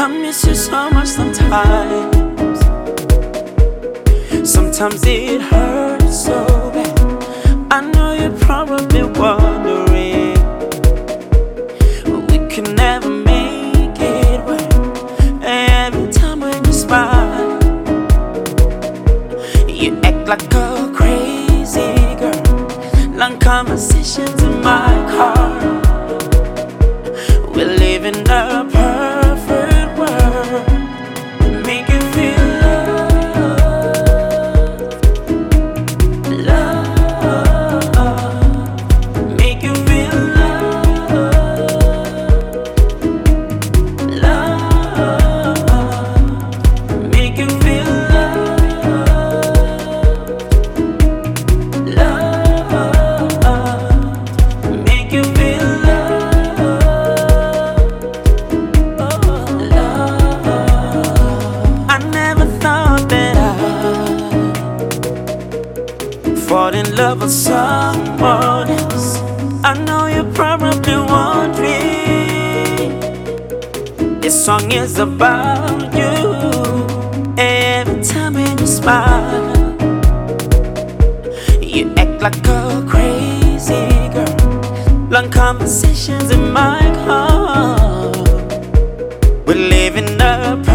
I miss you so much sometimes. Sometimes it hurts so bad. I know you're probably wondering, we can never make it work. Every time when you smile, you act like a crazy girl. Long conversations in my car. We live in a perfect world. Make you feel love, love. Make you feel love, love. Make you feel love, make you feel fall in love with someone else. I know you're probably wondering, this song is about you. Every time when you smile, you act like a crazy girl. Long conversations in my car. We live in a